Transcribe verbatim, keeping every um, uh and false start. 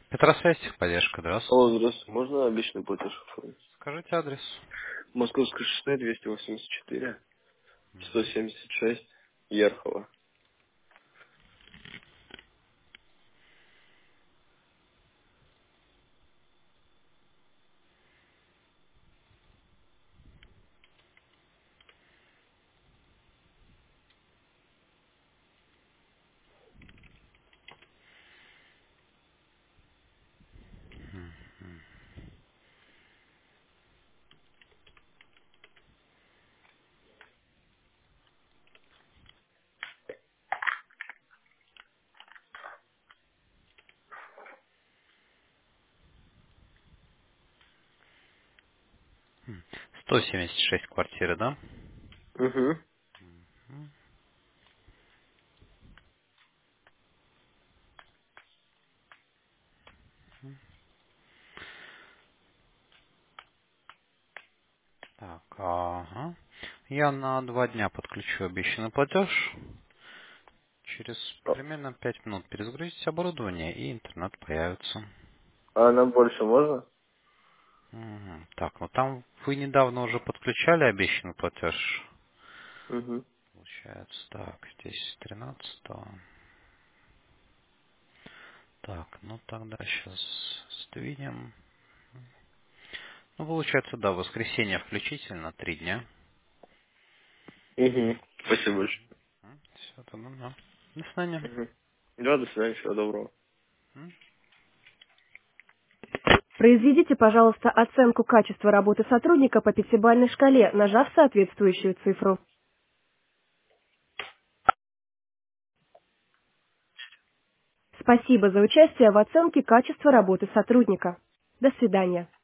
Петросвязь, поддержка, здравствуйте. Алло, здравствуйте. Можно обычный платеж оформить? Скажите адрес. Московское шоссе, двести восемьдесят четыре, сто семьдесят шесть, Ерхово. сто семьдесят шесть квартиры, да? Угу. Так, ага. Я на два дня подключу обещанный платеж. Через примерно пять минут перезагрузите оборудование, и интернет появится. А нам больше можно? Мгм. Так, ну там вы недавно уже подключали обещанный платеж. Угу. Получается, так, здесь тринадцатого. Так, ну тогда сейчас сдвинем. Ну, получается, да, воскресенье включительно, три дня. Угу. Спасибо большое. Все, тогда, да. До свидания. Угу. Да, до свидания, всего доброго. М? Произведите, пожалуйста, оценку качества работы сотрудника по пятибалльной шкале, нажав соответствующую цифру. Спасибо за участие в оценке качества работы сотрудника. До свидания.